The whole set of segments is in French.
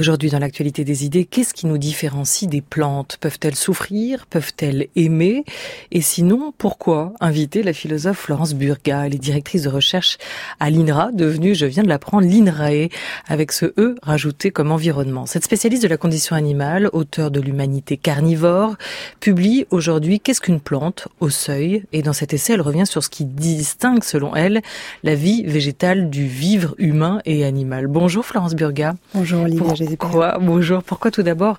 Aujourd'hui, dans l'actualité des idées, qu'est-ce qui nous différencie des plantes? Peuvent-elles souffrir? Peuvent-elles aimer? Et sinon, pourquoi inviter la philosophe Florence Burgat? Elle est directrice de recherche à l'INRA, devenue, je viens de l'apprendre, l'INRAE, avec ce E rajouté comme environnement. Cette spécialiste de la condition animale, auteure de l'humanité carnivore, publie aujourd'hui Qu'est-ce qu'une plante au seuil? Et dans cet essai, elle revient sur ce qui distingue, selon elle, la vie végétale du vivre humain et animal. Bonjour Florence Burgat. Bonjour Olivia Gézépère. Bonjour. Pourquoi tout d'abord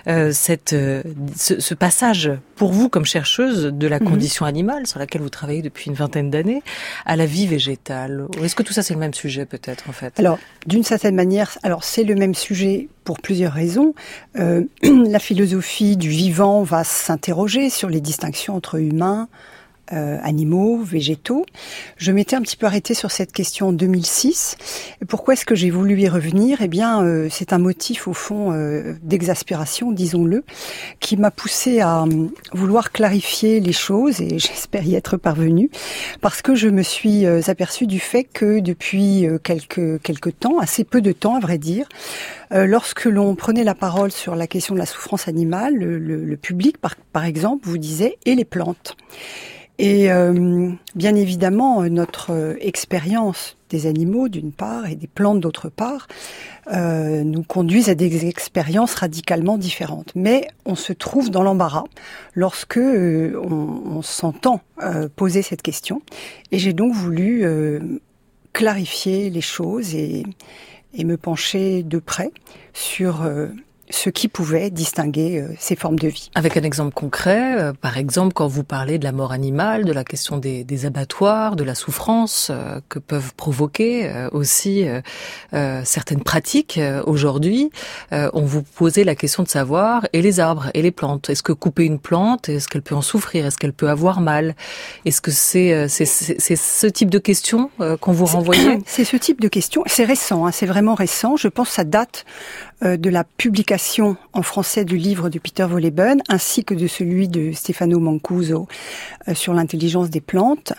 ce passage pour vous comme chercheuse de la condition animale sur laquelle vous travaillez depuis une vingtaine d'années à la vie végétale? Est-ce que tout ça c'est le même sujet peut-être en fait? Alors d'une certaine manière, c'est le même sujet pour plusieurs raisons. La philosophie du vivant va s'interroger sur les distinctions entre humains, animaux, végétaux. Je m'étais un petit peu arrêtée sur cette question en 2006. Et pourquoi est-ce que j'ai voulu y revenir? Eh bien, c'est un motif au fond d'exaspération, disons-le, qui m'a poussée à vouloir clarifier les choses et j'espère y être parvenue, parce que je me suis aperçue du fait que depuis quelques temps, assez peu de temps à vrai dire, lorsque l'on prenait la parole sur la question de la souffrance animale, le public, par exemple, vous disait « et les plantes ». Et bien évidemment, notre expérience des animaux d'une part et des plantes d'autre part nous conduisent à des expériences radicalement différentes. Mais on se trouve dans l'embarras lorsque on s'entend poser cette question. Et j'ai donc voulu clarifier les choses et me pencher de près sur ce qui pouvait distinguer ces formes de vie. Avec un exemple concret, par exemple, quand vous parlez de la mort animale, de la question des abattoirs, de la souffrance que peuvent provoquer aussi certaines pratiques aujourd'hui, on vous posait la question de savoir, et les arbres, et les plantes, est-ce que couper une plante, est-ce qu'elle peut en souffrir, est-ce qu'elle peut avoir mal? Est-ce que c'est ce type de questions qu'on vous renvoyait? C'est ce type de questions, c'est récent, c'est vraiment récent, je pense que ça date de la publication en français du livre de Peter Wohlleben ainsi que de celui de Stefano Mancuso sur l'intelligence des plantes.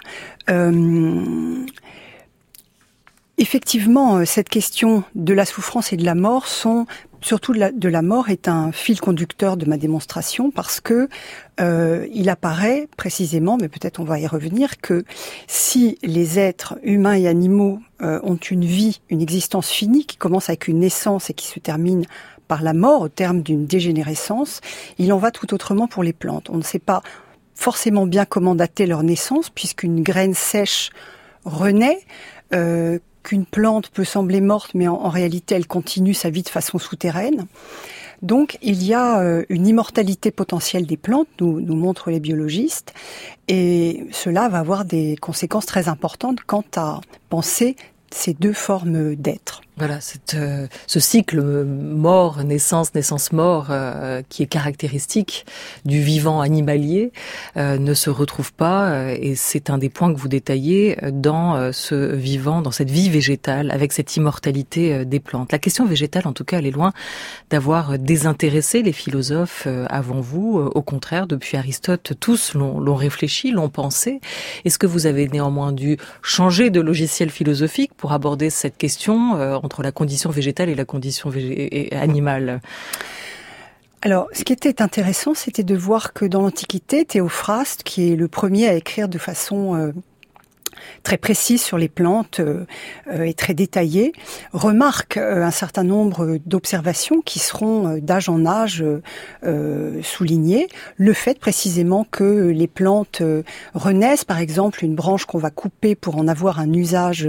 Effectivement, cette question de la souffrance et de la mort surtout de la mort est un fil conducteur de ma démonstration parce que il apparaît précisément, mais peut-être on va y revenir, que si les êtres humains et animaux ont une vie, une existence finie qui commence avec une naissance et qui se termine par la mort au terme d'une dégénérescence, il en va tout autrement pour les plantes. On ne sait pas forcément bien comment dater leur naissance puisqu'une graine sèche renaît, qu'une plante peut sembler morte, mais en réalité, elle continue sa vie de façon souterraine. Donc, il y a une immortalité potentielle des plantes, nous montrent les biologistes, et cela va avoir des conséquences très importantes quant à penser ces deux formes d'être. Voilà, ce cycle mort-naissance, naissance-mort qui est caractéristique du vivant animalier ne se retrouve pas et c'est un des points que vous détaillez dans ce vivant, dans cette vie végétale avec cette immortalité des plantes. La question végétale, en tout cas, elle est loin d'avoir désintéressé les philosophes avant vous. Au contraire, depuis Aristote, tous l'ont réfléchi, l'ont pensé. Est-ce que vous avez néanmoins dû changer de logiciel philosophique pour aborder cette question entre la condition végétale et la condition animale? Alors, ce qui était intéressant, c'était de voir que dans l'Antiquité, Théophraste, qui est le premier à écrire de façon très précise sur les plantes et très détaillée, remarque un certain nombre d'observations qui seront d'âge en âge soulignées. Le fait précisément que les plantes renaissent, par exemple, une branche qu'on va couper pour en avoir un usage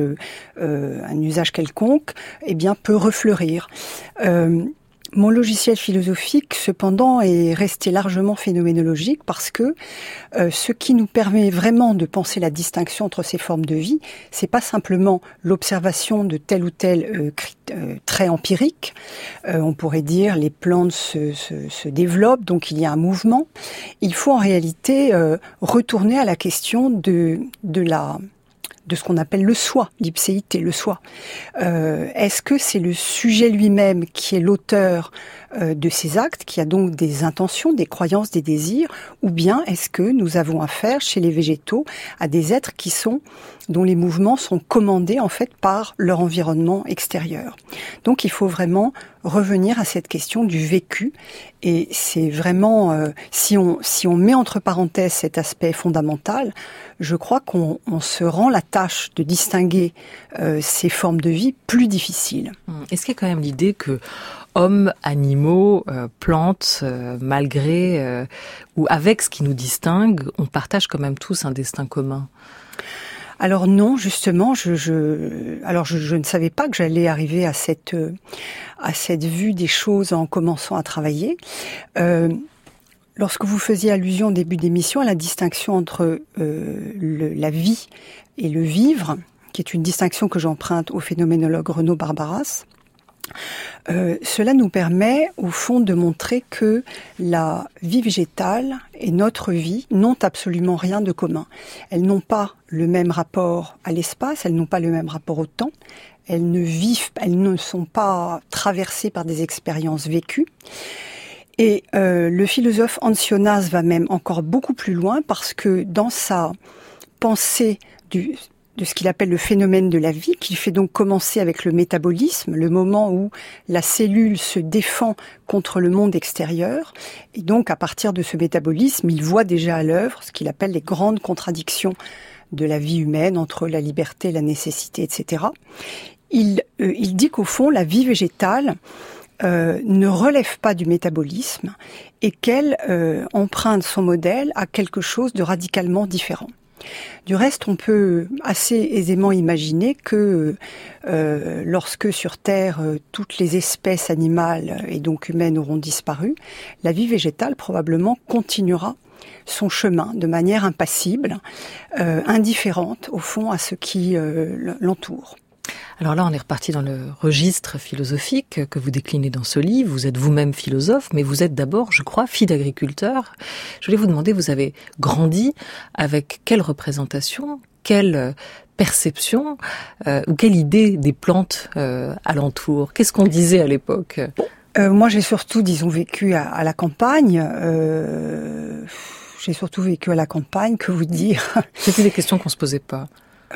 quelconque, eh bien peut refleurir. Mon logiciel philosophique, cependant, est resté largement phénoménologique parce que ce qui nous permet vraiment de penser la distinction entre ces formes de vie, c'est pas simplement l'observation de tel ou tel trait empirique. On pourrait dire les plantes se développent, donc il y a un mouvement. Il faut en réalité retourner à la question de ce qu'on appelle le soi, l'ipséité, le soi. Est-ce que c'est le sujet lui-même qui est l'auteur de ces actes, qui a donc des intentions, des croyances, des désirs, ou bien est-ce que nous avons affaire chez les végétaux à des êtres dont les mouvements sont commandés en fait par leur environnement extérieur. Donc il faut vraiment revenir à cette question du vécu. Et c'est vraiment, si on met entre parenthèses cet aspect fondamental, je crois qu'on se rend la tâche de distinguer ces formes de vie plus difficiles. Est-ce qu'il y a quand même l'idée que hommes, animaux, plantes, malgré ou avec ce qui nous distingue, on partage quand même tous un destin commun? Alors non, justement, je ne savais pas que j'allais arriver à cette vue des choses en commençant à travailler. Lorsque vous faisiez allusion au début d'émission à la distinction entre la vie et le vivre, qui est une distinction que j'emprunte au phénoménologue Renaud Barbaras, cela nous permet, au fond, de montrer que la vie végétale et notre vie n'ont absolument rien de commun. Elles n'ont pas le même rapport à l'espace, elles n'ont pas le même rapport au temps, elles ne sont pas traversées par des expériences vécues. Et le philosophe Hans Jonas va même encore beaucoup plus loin parce que dans sa pensée de ce qu'il appelle le phénomène de la vie, qu'il fait donc commencer avec le métabolisme, le moment où la cellule se défend contre le monde extérieur. Et donc, à partir de ce métabolisme, il voit déjà à l'œuvre ce qu'il appelle les grandes contradictions de la vie humaine entre la liberté, la nécessité, etc. Il dit qu'au fond, la vie végétale ne relève pas du métabolisme et qu'elle emprunte son modèle à quelque chose de radicalement différent. Du reste, on peut assez aisément imaginer que lorsque sur Terre toutes les espèces animales et donc humaines auront disparu, la vie végétale probablement continuera son chemin de manière impassible, indifférente au fond à ce qui l'entoure. Alors là, on est reparti dans le registre philosophique que vous déclinez dans ce livre. Vous êtes vous-même philosophe, mais vous êtes d'abord, je crois, fille d'agriculteur. Je voulais vous demander, vous avez grandi avec quelle représentation, quelle perception ou quelle idée des plantes alentour? Qu'est-ce qu'on disait à l'époque? Moi, j'ai surtout, disons, vécu à la campagne. J'ai surtout vécu à la campagne, que vous dire. C'était des questions qu'on se posait pas.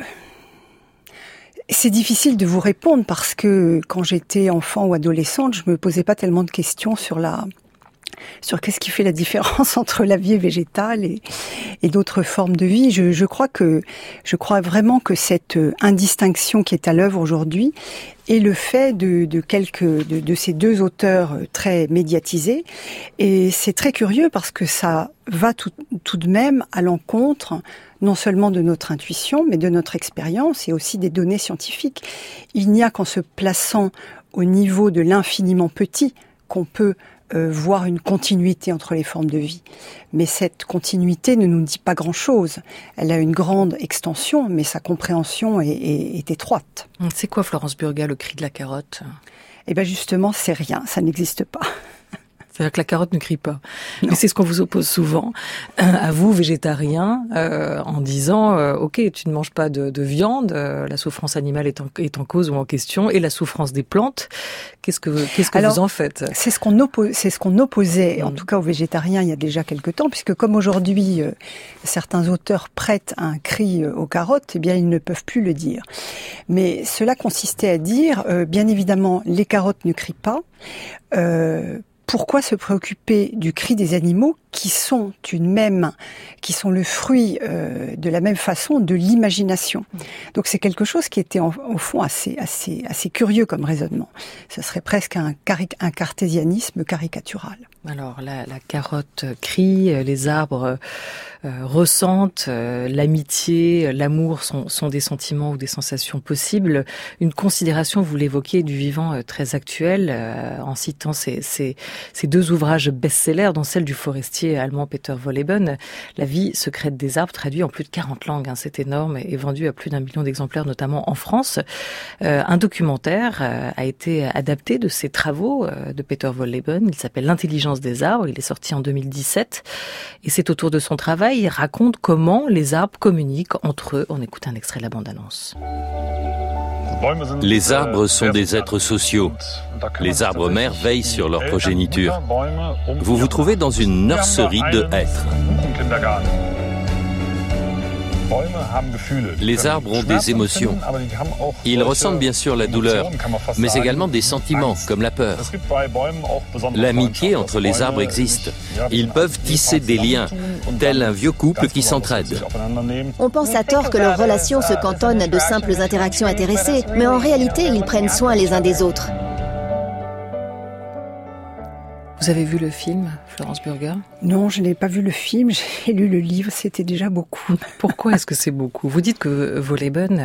C'est difficile de vous répondre parce que quand j'étais enfant ou adolescente, je me posais pas tellement de questions sur qu'est-ce qui fait la différence entre la vie végétale et d'autres formes de vie. Je crois vraiment que cette indistinction qui est à l'œuvre aujourd'hui est le fait de ces deux auteurs très médiatisés. Et c'est très curieux parce que ça va tout de même à l'encontre non seulement de notre intuition, mais de notre expérience et aussi des données scientifiques. Il n'y a qu'en se plaçant au niveau de l'infiniment petit qu'on peut voir une continuité entre les formes de vie. Mais cette continuité ne nous dit pas grand-chose. Elle a une grande extension, mais sa compréhension est étroite. C'est quoi, Florence Burga, le cri de la carotte? Eh bien justement, c'est rien, ça n'existe pas. C'est-à-dire que la carotte ne crie pas. Non. Mais c'est ce qu'on vous oppose souvent, à vous, végétariens, en disant ok, tu ne manges pas de viande, la souffrance animale est en cause ou en question, et la souffrance des plantes. Qu'est-ce que vous en faites? C'est ce qu'on opposait, en tout cas aux végétariens, il y a déjà quelque temps, puisque comme aujourd'hui, certains auteurs prêtent un cri aux carottes, eh bien, ils ne peuvent plus le dire. Mais cela consistait à dire, bien évidemment, les carottes ne crient pas. Pourquoi se préoccuper du cri des animaux qui sont le fruit de la même façon de l'imagination. Donc c'est quelque chose qui était au fond assez curieux comme raisonnement. Ce serait presque un cartésianisme caricatural. Alors la carotte crie, les arbres ressentent, l'amitié, l'amour sont des sentiments ou des sensations possibles. Une considération, vous l'évoquiez, du vivant très actuel, en citant ces deux ouvrages best-sellers, dont celle du forestier allemand Peter Wolleben, La vie secrète des arbres, traduit en plus de 40 langues, c'est énorme, et vendu à plus d'1 million d'exemplaires, notamment en France. Un documentaire a été adapté de ces travaux de Peter Wolleben, il s'appelle L'intelligence des arbres, il est sorti en 2017, et c'est autour de son travail, il raconte comment les arbres communiquent entre eux. On écoute un extrait de la bande-annonce. Les arbres sont des êtres sociaux. Les arbres mères veillent sur leur progéniture. Vous vous trouvez dans une nurserie de hêtres. Les arbres ont des émotions. Ils ressentent bien sûr la douleur, mais également des sentiments comme la peur. L'amitié entre les arbres existe. Ils peuvent tisser des liens, tel un vieux couple qui s'entraide. On pense à tort que leurs relations se cantonnent à de simples interactions intéressées, mais en réalité, ils prennent soin les uns des autres. Vous avez vu le film, Florence Burger ? Non, je n'ai pas vu le film, j'ai lu le livre, c'était déjà beaucoup. Pourquoi est-ce que c'est beaucoup ? Vous dites que Wohlleben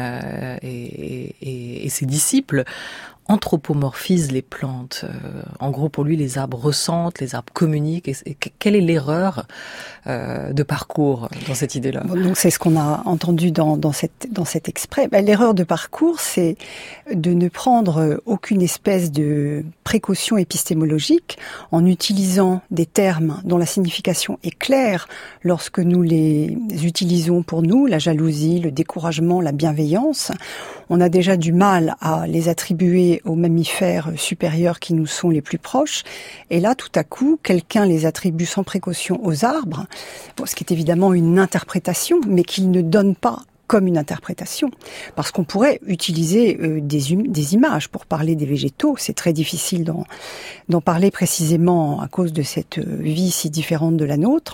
et ses disciples anthropomorphisent les plantes. En gros, pour lui, les arbres ressentent, les arbres communiquent. Et quelle est l'erreur de parcours dans cette idée-là ? Bon, donc c'est ce qu'on a entendu dans cet extrait. L'erreur de parcours, c'est de ne prendre aucune espèce de précaution épistémologique en utilisant des termes dont la signification est claire lorsque nous les utilisons pour nous, la jalousie, le découragement, la bienveillance. On a déjà du mal à les attribuer aux mammifères supérieurs qui nous sont les plus proches. Et là, tout à coup, quelqu'un les attribue sans précaution aux arbres, ce qui est évidemment une interprétation, mais qu'il ne donne pas comme une interprétation. Parce qu'on pourrait utiliser des images pour parler des végétaux. C'est très difficile d'en parler précisément à cause de cette vie si différente de la nôtre.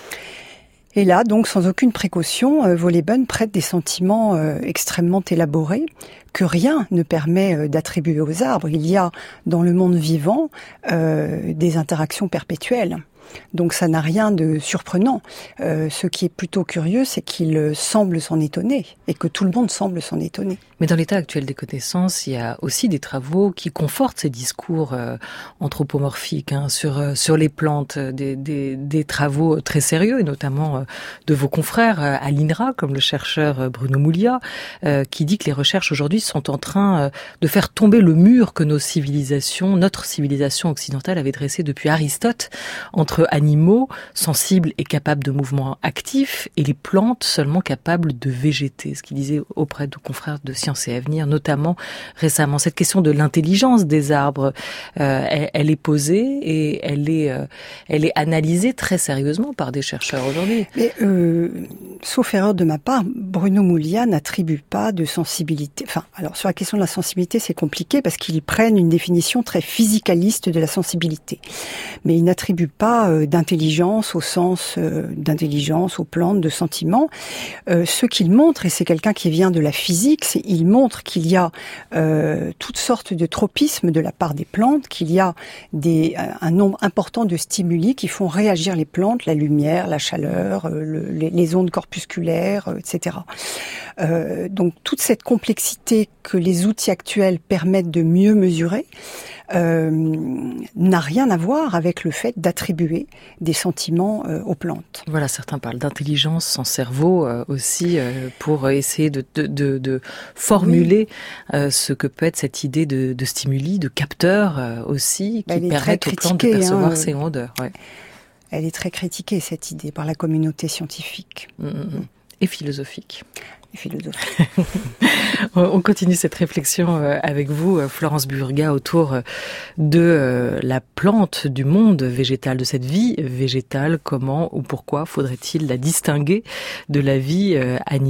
Et là, donc, sans aucune précaution, Wohlleben prête des sentiments extrêmement élaborés que rien ne permet d'attribuer aux arbres. Il y a dans le monde vivant des interactions perpétuelles. Donc ça n'a rien de surprenant. Ce qui est plutôt curieux, c'est qu'il semble s'en étonner et que tout le monde semble s'en étonner. Mais dans l'état actuel des connaissances, il y a aussi des travaux qui confortent ces discours anthropomorphiques sur les plantes, des travaux très sérieux, et notamment de vos confrères à l'INRA, comme le chercheur Bruno Mouliat, qui dit que les recherches aujourd'hui sont en train de faire tomber le mur que notre civilisation occidentale avait dressé depuis Aristote, entre animaux sensibles et capables de mouvements actifs et les plantes seulement capables de végéter, ce qu'il disait auprès de confrères de Sciences et Avenir, notamment récemment. Cette question de l'intelligence des arbres, elle est posée et elle est analysée très sérieusement par des chercheurs aujourd'hui. Mais, sauf erreur de ma part, Bruno Mouliat n'attribue pas de sensibilité. Enfin, alors sur la question de la sensibilité, c'est compliqué parce qu'ils prennent une définition très physicaliste de la sensibilité. Mais il n'attribue pas d'intelligence au sens d'intelligence aux plantes, de sentiments. Ce qu'il montre, et c'est quelqu'un qui vient de la physique, il montre qu'il y a toutes sortes de tropismes de la part des plantes, qu'il y a un nombre important de stimuli qui font réagir les plantes, la lumière, la chaleur, les ondes corpusculaires, etc. Donc toute cette complexité que les outils actuels permettent de mieux mesurer n'a rien à voir avec le fait d'attribuer des sentiments aux plantes. Voilà, certains parlent d'intelligence sans cerveau aussi pour essayer de formuler ce que peut être cette idée de stimuli, de capteurs aussi, qui permettent aux plantes de percevoir ces odeurs. Ouais. Elle est très critiquée, cette idée, par la communauté scientifique. Et philosophique. Philosophe. On continue cette réflexion avec vous, Florence Burga, autour de la plante, du monde végétal, de cette vie végétale. Comment ou pourquoi faudrait-il la distinguer de la vie animale ?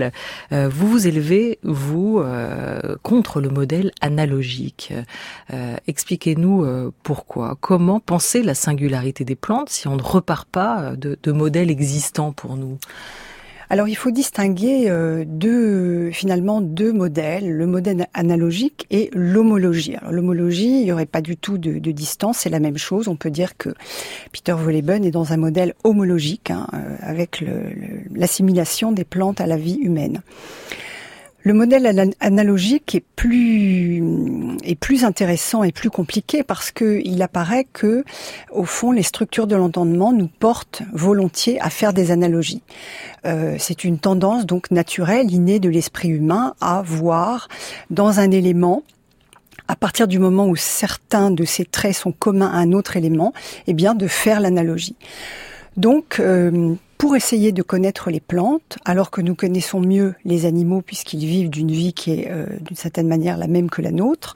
Vous vous élevez, vous, contre le modèle analogique. Expliquez-nous pourquoi. Comment penser la singularité des plantes si on ne repart pas de modèles existants pour nous ? Alors, il faut distinguer deux modèles, le modèle analogique et l'homologie. Alors, l'homologie, il n'y aurait pas du tout de distance, c'est la même chose. On peut dire que Peter Wohlleben est dans un modèle homologique, avec l'assimilation des plantes à la vie humaine. Le modèle analogique est plus intéressant et plus compliqué parce que il apparaît que, au fond, les structures de l'entendement nous portent volontiers à faire des analogies. C'est une tendance donc naturelle, innée de l'esprit humain à voir dans un élément, à partir du moment où certains de ces traits sont communs à un autre élément, eh bien de faire l'analogie. Donc, pour essayer de connaître les plantes, alors que nous connaissons mieux les animaux puisqu'ils vivent d'une vie qui est d'une certaine manière la même que la nôtre,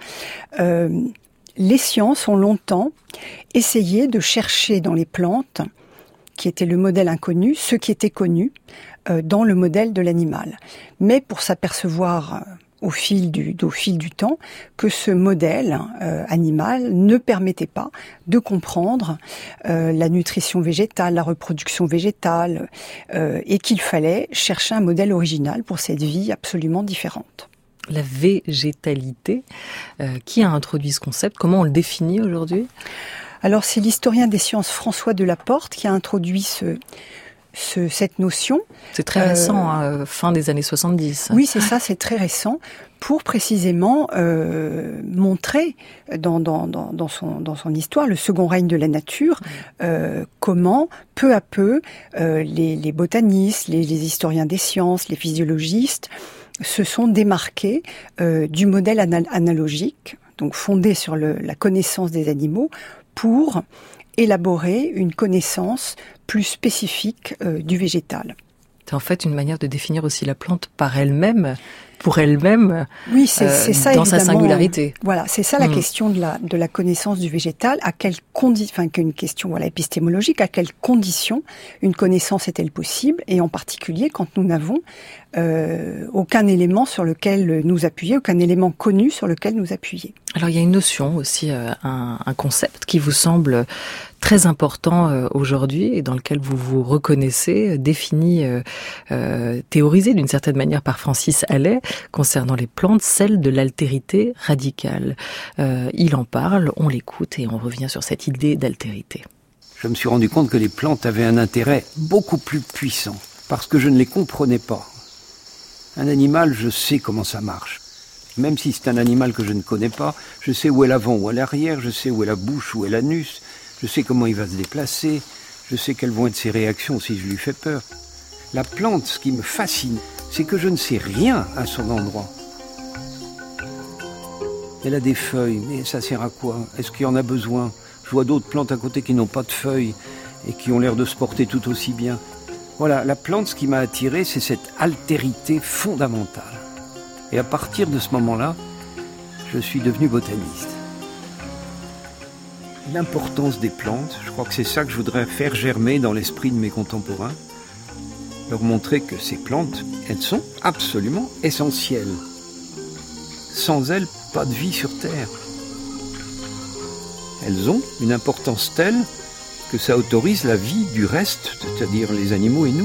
les sciences ont longtemps essayé de chercher dans les plantes qui était le modèle inconnu, ce qui était connu dans le modèle de l'animal. Mais pour s'apercevoir au fil du temps que ce modèle animal ne permettait pas de comprendre la nutrition végétale, la reproduction végétale, et qu'il fallait chercher un modèle original pour cette vie absolument différente. La végétalité, qui a introduit ce concept? Comment on le définit aujourd'hui? Alors c'est l'historien des sciences François Delaporte qui a introduit cette notion. C'est très récent, fin des années 70. Oui, c'est ça, c'est très récent, pour précisément montrer dans son histoire, le second règne de la nature, comment peu à peu les botanistes, les historiens des sciences, les physiologistes se sont démarqués du modèle analogique, donc fondé sur la connaissance des animaux, pour élaborer une connaissance plus spécifique du végétal. C'est en fait une manière de définir aussi la plante par elle-même, pour elle-même, oui, c'est ça, dans sa singularité. Voilà, c'est ça la question de la connaissance du végétal. À quelles conditions, une question épistémologique, à quelles conditions une connaissance est-elle possible, et en particulier quand nous n'avons aucun élément sur lequel nous appuyer, aucun élément connu sur lequel nous appuyer. Alors il y a une notion aussi, un concept qui vous semble très important aujourd'hui et dans lequel vous vous reconnaissez, défini, théorisé d'une certaine manière par Francis Allais concernant les plantes, celle de l'altérité radicale. Il en parle, on l'écoute et on revient sur cette idée d'altérité. Je me suis rendu compte que les plantes avaient un intérêt beaucoup plus puissant parce que je ne les comprenais pas. Un animal, je sais comment ça marche. Même si c'est un animal que je ne connais pas, je sais où est l'avant, où est l'arrière, je sais où est la bouche, où est l'anus, je sais comment il va se déplacer, je sais quelles vont être ses réactions si je lui fais peur. La plante, ce qui me fascine, c'est que je ne sais rien à son endroit. Elle a des feuilles, mais ça sert à quoi? Est-ce qu'il y en a besoin? Je vois d'autres plantes à côté qui n'ont pas de feuilles et qui ont l'air de se porter tout aussi bien. Voilà, la plante, ce qui m'a attiré, c'est cette altérité fondamentale. Et à partir de ce moment-là, je suis devenu botaniste. L'importance des plantes, je crois que c'est ça que je voudrais faire germer dans l'esprit de mes contemporains. Leur montrer que ces plantes, elles sont absolument essentielles. Sans elles, pas de vie sur Terre. Elles ont une importance telle que ça autorise la vie du reste, c'est-à-dire les animaux et nous.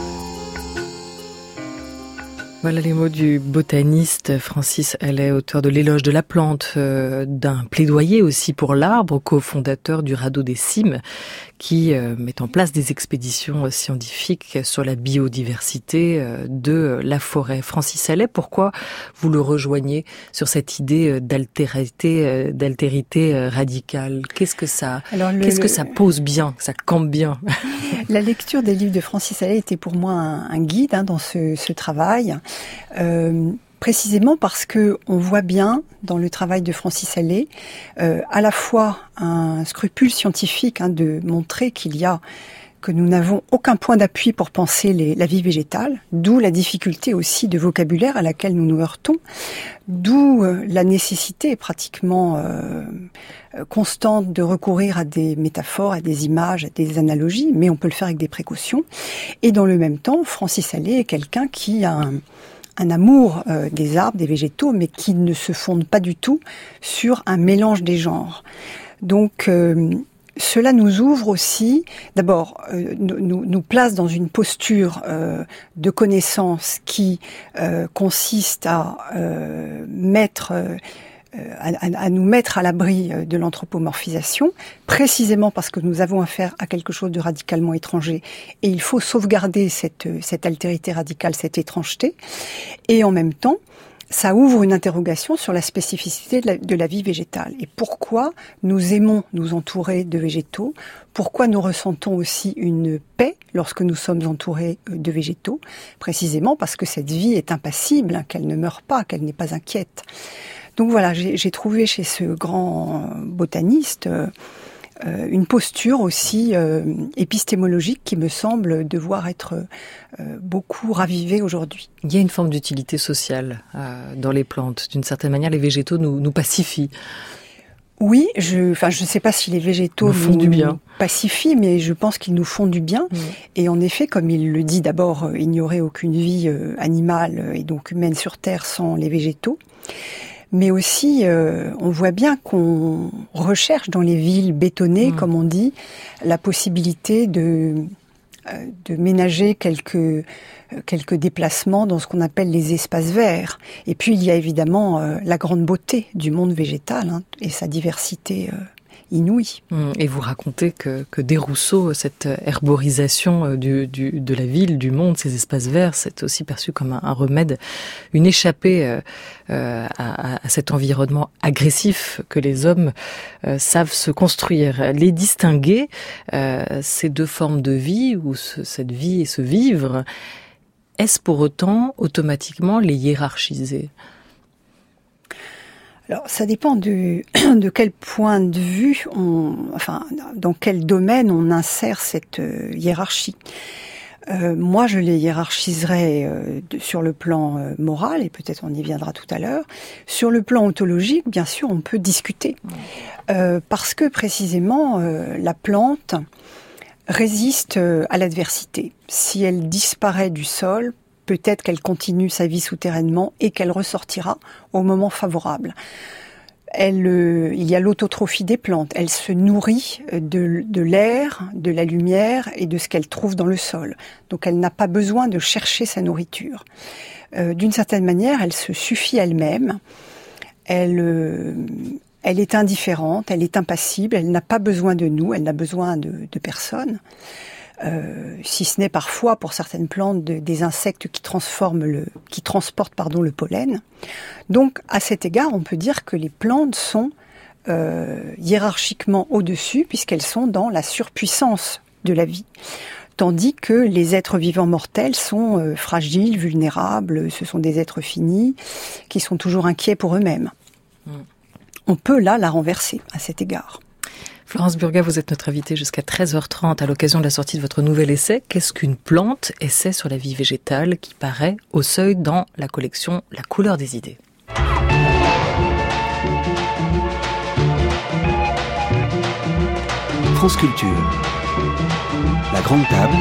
Voilà les mots du botaniste Francis Allais, auteur de l'Éloge de la plante, d'un plaidoyer aussi pour l'arbre, cofondateur du Radeau des Cimes, qui met en place des expéditions scientifiques sur la biodiversité de la forêt. Francis Allais, pourquoi vous le rejoignez sur cette idée d'altérité radicale? Qu'est-ce que ça pose bien, ça campe bien? La lecture des livres de Francis Allais était pour moi un guide dans ce travail. Précisément parce que on voit bien dans le travail de Francis Allais à la fois un scrupule scientifique de montrer que nous n'avons aucun point d'appui pour penser la vie végétale, d'où la difficulté aussi de vocabulaire à laquelle nous nous heurtons, d'où la nécessité pratiquement constante de recourir à des métaphores, à des images, à des analogies, mais on peut le faire avec des précautions. Et dans le même temps, Francis Allais est quelqu'un qui a un amour des arbres, des végétaux, mais qui ne se fonde pas du tout sur un mélange des genres. Donc cela nous ouvre aussi, d'abord, nous place dans une posture de connaissance qui consiste à nous mettre à l'abri de l'anthropomorphisation, précisément parce que nous avons affaire à quelque chose de radicalement étranger, et il faut sauvegarder cette altérité radicale, cette étrangeté, et en même temps, ça ouvre une interrogation sur la spécificité de la vie végétale. Et pourquoi nous aimons nous entourer de végétaux? Pourquoi nous ressentons aussi une paix lorsque nous sommes entourés de végétaux? Précisément parce que cette vie est impassible, qu'elle ne meurt pas, qu'elle n'est pas inquiète. Donc voilà, j'ai trouvé chez ce grand botaniste une posture aussi épistémologique qui me semble devoir être beaucoup ravivée aujourd'hui. Il y a une forme d'utilité sociale dans les plantes. D'une certaine manière, les végétaux nous pacifient. Oui, je sais pas si les végétaux nous font du bien, pacifient, mais je pense qu'ils nous font du bien. Et en effet, comme il le dit, d'abord, il n'y aurait aucune vie animale et donc humaine sur Terre sans les végétaux. Mais aussi, on voit bien qu'on recherche dans les villes bétonnées, comme on dit, la possibilité de ménager quelques déplacements dans ce qu'on appelle les espaces verts. Et puis il y a évidemment la grande beauté du monde végétal et sa diversité inouïe. Et vous racontez que des Rousseau, cette herborisation de la ville, du monde, ces espaces verts, c'est aussi perçu comme un remède, une échappée à cet environnement agressif que les hommes savent se construire. Les distinguer, ces deux formes de vie, ou cette vie et ce vivre, est-ce pour autant automatiquement les hiérarchiser ? Alors, ça dépend de quel point de vue dans quel domaine on insère cette hiérarchie. Moi, je les hiérarchiserais sur le plan moral, et peut-être on y viendra tout à l'heure. Sur le plan ontologique, bien sûr, on peut discuter. Parce que, précisément, la plante résiste à l'adversité. Si elle disparaît du sol, peut-être qu'elle continue sa vie souterrainement et qu'elle ressortira au moment favorable. Il y a l'autotrophie des plantes. Elle se nourrit de l'air, de la lumière et de ce qu'elle trouve dans le sol. Donc elle n'a pas besoin de chercher sa nourriture. D'une certaine manière, elle se suffit elle-même. Elle est indifférente, elle est impassible, elle n'a pas besoin de nous, elle n'a besoin de personne. Si ce n'est parfois pour certaines plantes des insectes qui transportent le pollen. Donc à cet égard, on peut dire que les plantes sont hiérarchiquement au-dessus puisqu'elles sont dans la surpuissance de la vie. Tandis que les êtres vivants mortels sont fragiles, vulnérables, ce sont des êtres finis qui sont toujours inquiets pour eux-mêmes. On peut là la renverser à cet égard. Florence Burgat, vous êtes notre invitée jusqu'à 13h30 à l'occasion de la sortie de votre nouvel essai. Qu'est-ce qu'une plante ? Essai sur la vie végétale qui paraît au Seuil dans la collection La couleur des idées. France Culture. La grande table.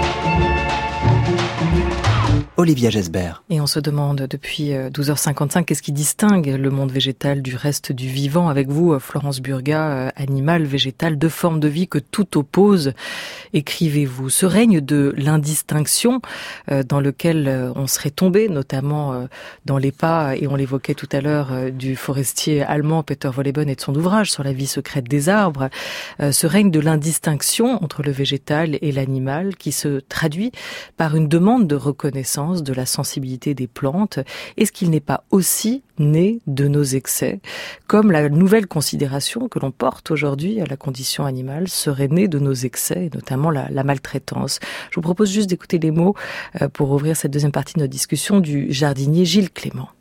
Olivia Gesbert. Et on se demande depuis 12h55 qu'est-ce qui distingue le monde végétal du reste du vivant. Avec vous, Florence Burgat, animal, végétal, deux formes de vie que tout oppose. Écrivez-vous. Ce règne de l'indistinction dans lequel on serait tombé, notamment dans les pas, et on l'évoquait tout à l'heure, du forestier allemand Peter Wolleben et de son ouvrage sur la vie secrète des arbres. Ce règne de l'indistinction entre le végétal et l'animal qui se traduit par une demande de reconnaissance de la sensibilité des plantes. Est-ce qu'il n'est pas aussi né de nos excès, comme la nouvelle considération que l'on porte aujourd'hui à la condition animale serait née de nos excès, et notamment la maltraitance. Je vous propose juste d'écouter les mots pour ouvrir cette deuxième partie de notre discussion du jardinier Gilles Clément.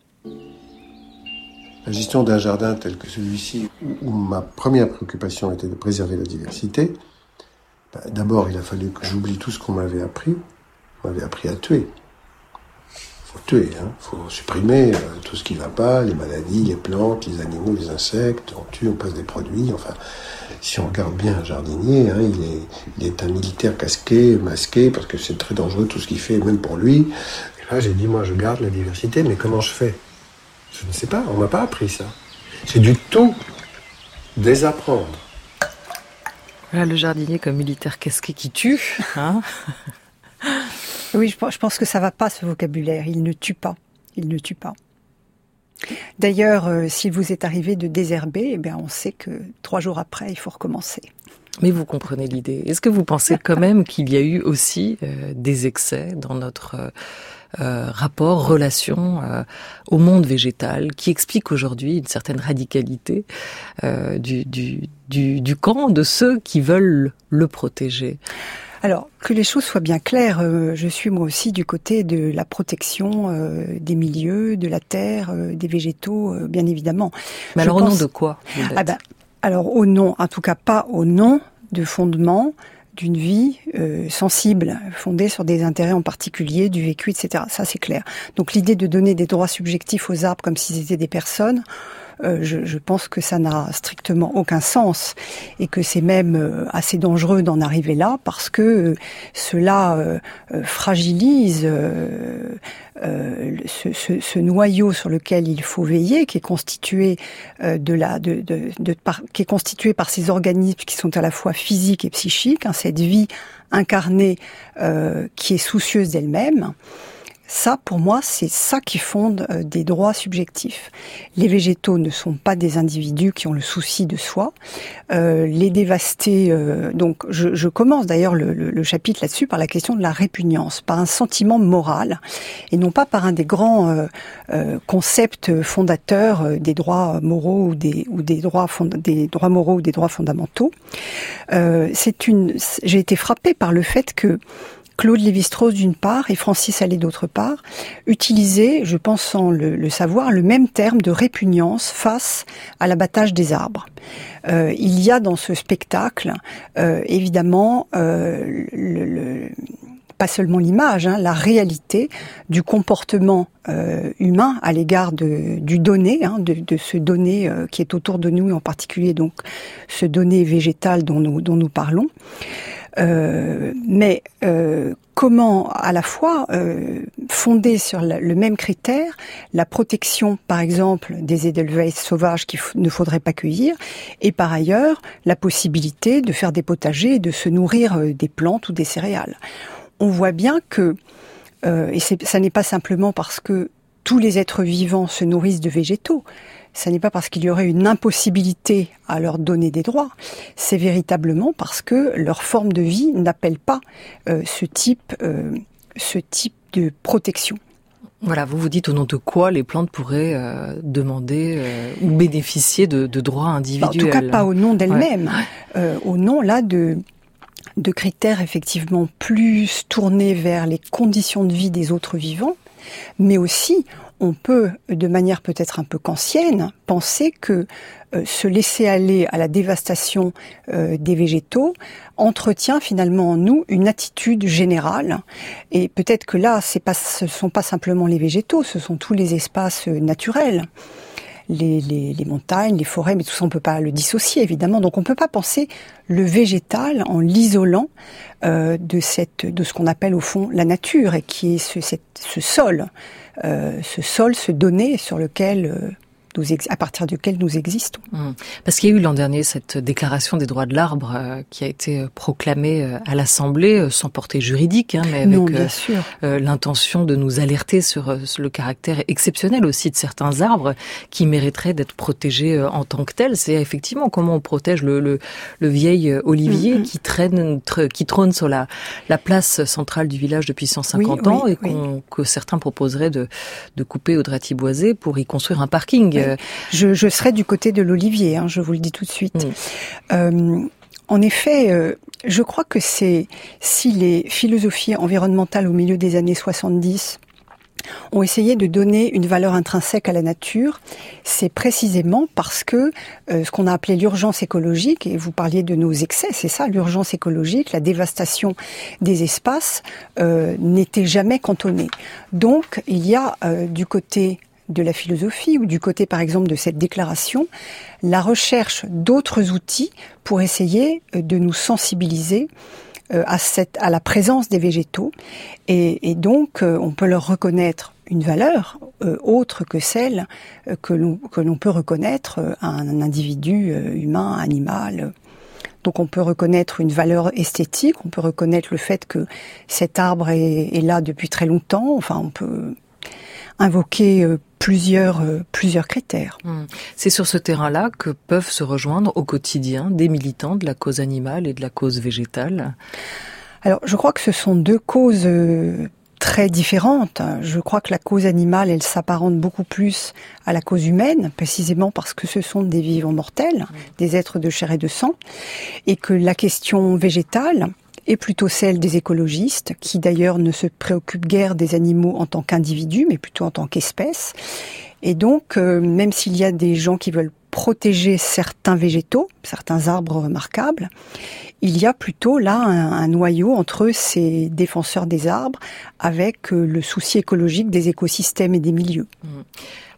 La gestion d'un jardin tel que celui-ci, où ma première préoccupation était de préserver la diversité, d'abord il a fallu que j'oublie tout ce qu'on m'avait appris. On m'avait appris à tuer. Faut tuer, faut supprimer tout ce qui ne va pas, les maladies, les plantes, les animaux, les insectes, on tue, on passe des produits, enfin, si on regarde bien un jardinier, il est un militaire masqué, parce que c'est très dangereux tout ce qu'il fait, même pour lui. Et là, j'ai dit, moi, je garde la diversité, mais comment je fais ? Je ne sais pas, on m'a pas appris ça. J'ai dû tout désapprendre. Voilà le jardinier comme militaire casqué qui tue, Oui, je pense que ça va pas, ce vocabulaire. Il ne tue pas. Il ne tue pas. D'ailleurs, s'il vous est arrivé de désherber, on sait que 3 jours après, il faut recommencer. Mais vous comprenez l'idée. Est-ce que vous pensez quand même qu'il y a eu aussi des excès dans notre rapport, relation au monde végétal, qui explique aujourd'hui une certaine radicalité du camp de ceux qui veulent le protéger ? Alors, que les choses soient bien claires, je suis moi aussi du côté de la protection des milieux, de la terre, des végétaux, bien évidemment. Mais alors au nom de quoi ? Alors au nom, en tout cas pas au nom de fondement d'une vie sensible, fondée sur des intérêts en particulier, du vécu, etc. Ça c'est clair. Donc l'idée de donner des droits subjectifs aux arbres comme s'ils étaient des personnes, je pense que ça n'a strictement aucun sens et que c'est même assez dangereux d'en arriver là parce que cela fragilise ce noyau sur lequel il faut veiller, qui est constitué qui est constitué par ces organismes qui sont à la fois physiques et psychiques, cette vie incarnée qui est soucieuse d'elle-même. Ça, pour moi, c'est ça qui fonde des droits subjectifs. Les végétaux ne sont pas des individus qui ont le souci de soi. Les dévastés, donc je commence d'ailleurs le chapitre là-dessus par la question de la répugnance, par un sentiment moral, et non pas par un des grands concepts fondateurs des droits moraux ou des droits moraux ou des droits fondamentaux. J'ai été frappée par le fait que Claude Lévi-Strauss d'une part et Francis Allais d'autre part utilisaient, je pense sans le savoir, le même terme de répugnance face à l'abattage des arbres. Il y a dans ce spectacle, évidemment, pas seulement l'image, la réalité du comportement humain à l'égard du donné, de ce donné qui est autour de nous, et en particulier donc ce donné végétal dont nous parlons. Mais comment à la fois fonder sur le même critère la protection, par exemple, des Edelweiss sauvages qu'il ne faudrait pas cueillir, et par ailleurs la possibilité de faire des potagers et de se nourrir des plantes ou des céréales. On voit bien que, et ça n'est pas simplement parce que tous les êtres vivants se nourrissent de végétaux, ça n'est pas parce qu'il y aurait une impossibilité à leur donner des droits, c'est véritablement parce que leur forme de vie n'appelle pas ce type de protection. Voilà, vous dites au nom de quoi les plantes pourraient demander ou bénéficier de droits individuels. En tout cas, pas au nom d'elles-mêmes, au nom là de critères effectivement plus tournés vers les conditions de vie des autres vivants, mais aussi on peut, de manière peut-être un peu kantienne, penser que se laisser aller à la dévastation des végétaux entretient finalement en nous une attitude générale. Et peut-être que là, ce sont pas simplement les végétaux, ce sont tous les espaces naturels. Les montagnes, les forêts, mais tout ça on peut pas le dissocier évidemment. Donc on peut pas penser le végétal en l'isolant de ce qu'on appelle au fond la nature et qui est ce sol, ce donné sur lequel à partir duquel nous existons. Parce qu'il y a eu l'an dernier cette déclaration des droits de l'arbre qui a été proclamée à l'Assemblée sans portée juridique, mais avec l'intention de nous alerter sur le caractère exceptionnel aussi de certains arbres qui mériteraient d'être protégés en tant que tels. C'est effectivement comment on protège le vieil olivier qui trône sur la place centrale du village depuis 150 ans et que certains proposeraient de couper au dratiboisé pour y construire un parking. Je serai du côté de l'olivier, je vous le dis tout de suite. En effet, je crois que si les philosophies environnementales au milieu des années 70 ont essayé de donner une valeur intrinsèque à la nature, c'est précisément parce que ce qu'on a appelé l'urgence écologique, et vous parliez de nos excès, c'est ça, l'urgence écologique, la dévastation des espaces, n'était jamais cantonnée. Donc, il y a du côté de la philosophie ou du côté, par exemple, de cette déclaration, la recherche d'autres outils pour essayer de nous sensibiliser à la présence des végétaux et donc on peut leur reconnaître une valeur autre que celle que l'on peut reconnaître à un individu humain, animal. Donc on peut reconnaître une valeur esthétique, on peut reconnaître le fait que cet arbre est là depuis très longtemps, enfin on peut invoquer plusieurs critères. C'est sur ce terrain-là que peuvent se rejoindre au quotidien des militants de la cause animale et de la cause végétale. Alors, je crois que ce sont deux causes très différentes. Je crois que la cause animale, elle s'apparente beaucoup plus à la cause humaine, précisément parce que ce sont des vivants mortels, des êtres de chair et de sang, et que la question végétale est plutôt celle des écologistes, qui d'ailleurs ne se préoccupent guère des animaux en tant qu'individus, mais plutôt en tant qu'espèces. Et donc, même s'il y a des gens qui veulent protéger certains végétaux, certains arbres remarquables, il y a plutôt là un noyau entre ces défenseurs des arbres avec le souci écologique des écosystèmes et des milieux.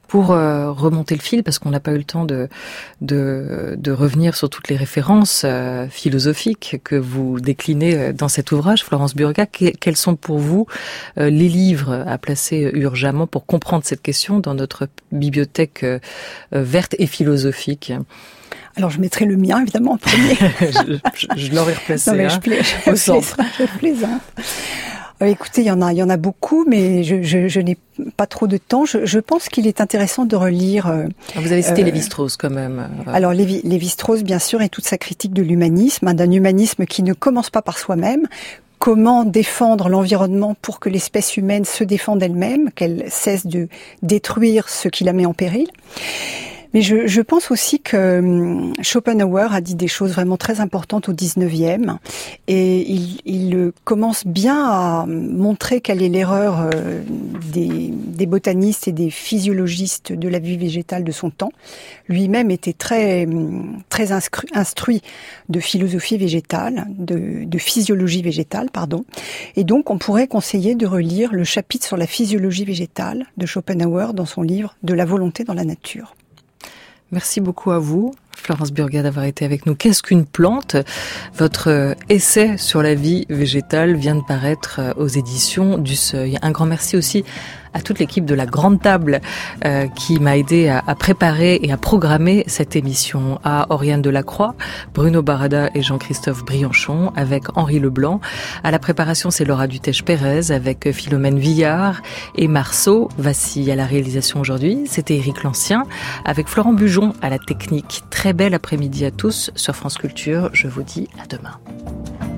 Pour remonter le fil, parce qu'on n'a pas eu le temps de revenir sur toutes les références philosophiques que vous déclinez dans cet ouvrage, Florence Burgat, quels sont pour vous les livres à placer urgemment pour comprendre cette question dans notre bibliothèque verte et philosophique? Alors, je mettrai le mien, évidemment, en premier. je l'aurais replacé, non, mais au centre. Je plaisante. Écoutez, il y en a beaucoup, mais je n'ai pas trop de temps. Je pense qu'il est intéressant de relire. Vous avez cité Lévi-Strauss quand même. Alors Lévi-Strauss, bien sûr, et toute sa critique de l'humanisme, d'un humanisme qui ne commence pas par soi-même. Comment défendre l'environnement pour que l'espèce humaine se défende elle-même, qu'elle cesse de détruire ce qui la met en péril. Mais je pense aussi que Schopenhauer a dit des choses vraiment très importantes au 19e et il commence bien à montrer quelle est l'erreur des botanistes et des physiologistes de la vie végétale de son temps. Lui-même était très instruit de philosophie végétale, de physiologie végétale, pardon. Et donc on pourrait conseiller de relire le chapitre sur la physiologie végétale de Schopenhauer dans son livre « De la volonté dans la nature ». Merci beaucoup à vous, Florence Burgat, d'avoir été avec nous. Qu'est-ce qu'une plante? Votre essai sur la vie végétale vient de paraître aux éditions du Seuil. Un grand merci aussi à toute l'équipe de la Grande Table qui m'a aidé à préparer et à programmer cette émission, à Oriane Delacroix, Bruno Barada et Jean-Christophe Brianchon avec Henri Leblanc. À la préparation, c'est Laura Dutèche-Pérez avec Philomène Villard et Marceau Vassy à la réalisation aujourd'hui. C'était Éric Lancien avec Florent Bujon à la technique. Très bel après-midi à tous sur France Culture. Je vous dis à demain.